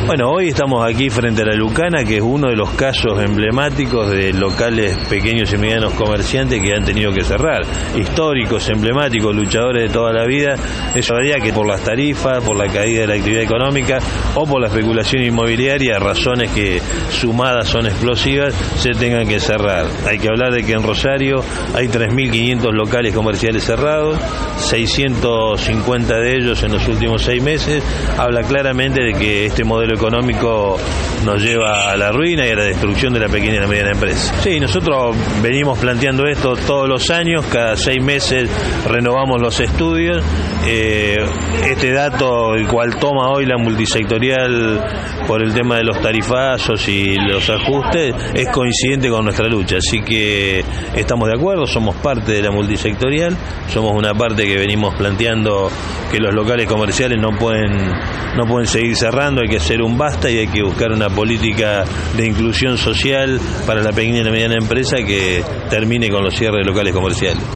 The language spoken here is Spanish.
Bueno, hoy estamos aquí frente a la Lucana, que es uno de los casos emblemáticos de locales pequeños y medianos comerciantes que han tenido que cerrar. Históricos, emblemáticos, luchadores de toda la vida. Eso haría que por las tarifas, por la caída de la actividad económica o por la especulación inmobiliaria, razones que sumadas son explosivas, se tengan que cerrar. Hay que hablar de que en Rosario hay 3.500 locales comerciales cerrados, 650 de ellos en los últimos 6 meses. Habla claramente de que este modelo económico nos lleva a la ruina y a la destrucción de la pequeña y la mediana empresa. Sí, nosotros venimos planteando esto todos los años, cada 6 meses renovamos los estudios. Este dato, el cual toma hoy la multisectorial por el tema de los tarifazos y los ajustes, es coincidente con nuestra lucha, así que estamos de acuerdo, somos parte de la multisectorial, somos una parte que venimos planteando que los locales comerciales no pueden seguir cerrando, hay que hacer un basta y hay que buscar una política de inclusión social para la pequeña y la mediana empresa que termine con los cierres de locales comerciales.